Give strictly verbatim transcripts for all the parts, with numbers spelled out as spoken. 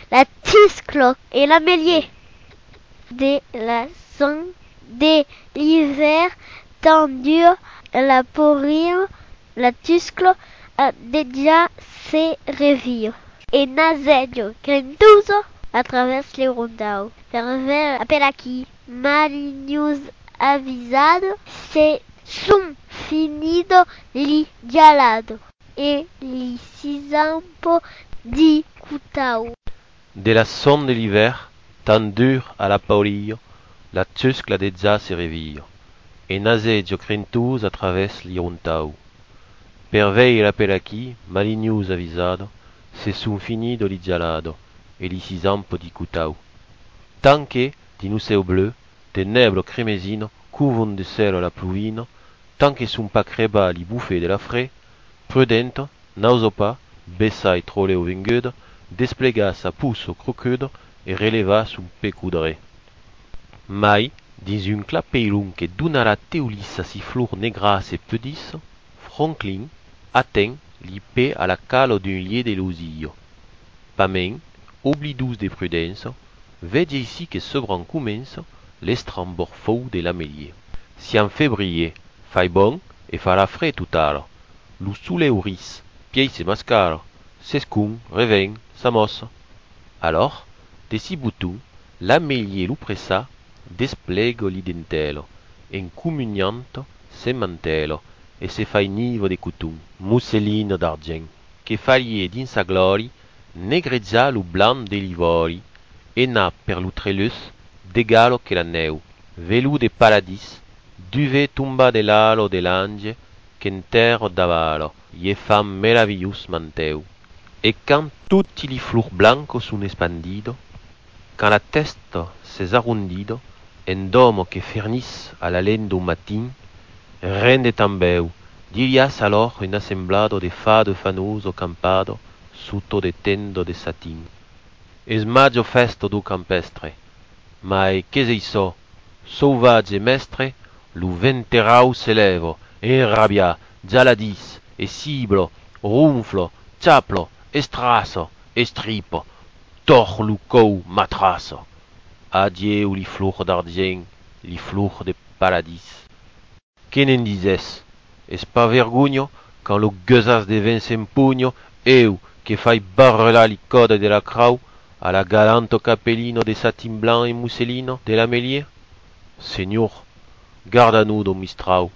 la tiscle et l'amélier. De la sang de l'hiver tendu la porille, la tiscle a déjà ses revilles. Et Nazedio Grentuso à travers les rondaux. Pervers appelaki, Malinius avisado, se sum finido li dialado, et li cisampo di cutau. De la sonde de l'hiver, tan dur à la paurille, la tuscle a déjà ses revilles, et Nazedio Grentuso à travers les rondaux. Pervei l'appelaki, Malinius avisado, se sum finido li dialado, et li cisampo di cutau. Tant que, di nuceo bleu, de neblo cremesino couvron de ciel la pluvino, tant que son pas creba li bouffé de la frais, prudente, n'auso pas, bessai troleo vengude, desplega sa pousse crocude et releva son pecoudre. Mai, dins un clapeilun que donara teulissa si flor negras et pedis, Franklin atteint li pe à la calo d'un lier de l'osillo. Pamen, oblidous de prudence, vege ici que sebran comença l'estrambor fou de l'amélier. Si en février, fai bon et farà frais tout tard, lo soleil ris, piei se mascara, s'escum, reveng, s'amossa. Alors, de si bouton, l'amélier lo pressa, desplego li dentelo, encomuniante se mantelo, et se fai nivo de coutum, mousseline d'argent, que faillier din sa glori, negreggia lo blanc de l'ivori, e n'a per lo trelus d'egalo que la neu, velu de paradis, duve tumba de l'alo de l'ange, qu'enterre d'avalo, ie fam meraviglius manteu. Et quand tutti li flor blancos sun espandido, quand la testa s'es arrondido, en domo que fernis a la lendo matin, rende tambeu, dirias alors un assemblado de fado fanoso campado, sotto de tendo de satin. Es maggio festo do campestre, mai che sei so, sauvage mestre, lo venterau se levo, enrabia, gialadis, e siblo, ronflo, ciaplo, estraso, estripo, tor lo cou matraso. Adieu li flor d'argent, li flor de paradis. Que n'en dises? Es pas vergogno, quand lo guesas de vent s'empugno, eu, que fai barrelar li coda de la crau, a la galanto capellino de satin blanc et mousselino de l'amélier? Seigneur, garda-nous do mistrau.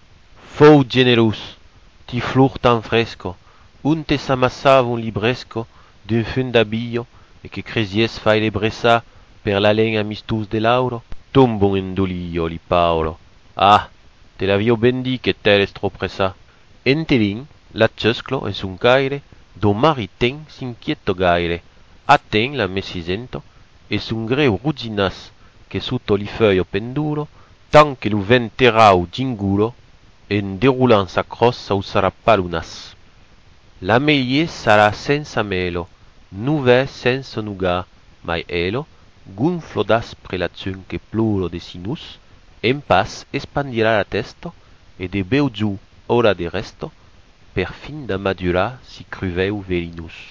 Fou generous, ti flor tan fresco, un te s'amassava un libresco d'un fun d'abillo, e que cresies fai le bressa per la len amistus de lauro? Tombon en dolio li Paolo. Ah, te l'avio ben dit que t'eres trop pressa. Entelin, la ciusclo es un caire, do mariten s'inquieto gaire. Atten la mesisento, es un greu ruginas, que sotto li feuillo penduro, tant que lo venterau gingulo, en deroulant sa crosse au sarà palunas. L'amélier sarà senza melo, nuve senza nuga, mai elo, gonflo d'aspre la tun que pluro de sinus, en pas espandirà la testo, e de beu giù ora de resto, per fin da madura si cruveu velinus.